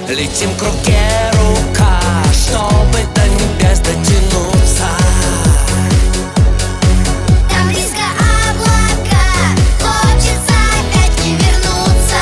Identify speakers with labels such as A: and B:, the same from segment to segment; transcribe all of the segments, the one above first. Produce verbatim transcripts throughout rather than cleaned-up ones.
A: Летим к руке рука, чтобы до небес дотянуться.
B: Там близко облака, хочется опять не вернуться.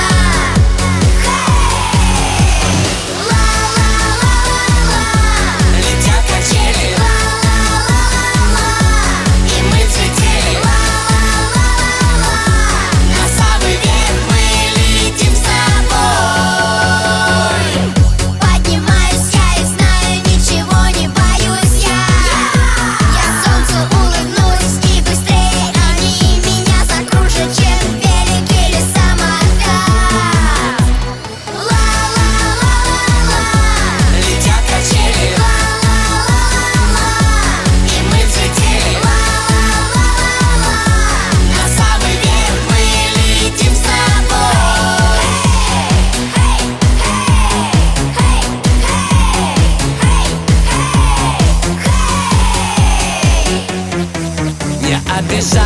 B: Хей! Ла-ла-ла-ла-ла,
A: Летят качели,
B: ла-ла-ла-ла-ла,
A: и мы взлетели.
B: ла-ла-ла-ла-ла,
A: На самый верх мы летим с тобой.
B: поднимаюсь я и знаю, ничего не боюсь я. Я солнцу улыбнусь и быстрее они меня закружат, чем велик или самокат. Ла-ла-ла-ла-ла,
A: Летят качели,
B: ла-ла-ла-ла-ла,
A: и мы взлетели.
B: ла-ла-ла-ла-ла.
A: На самый верх мы летим с тобой. Не обижай.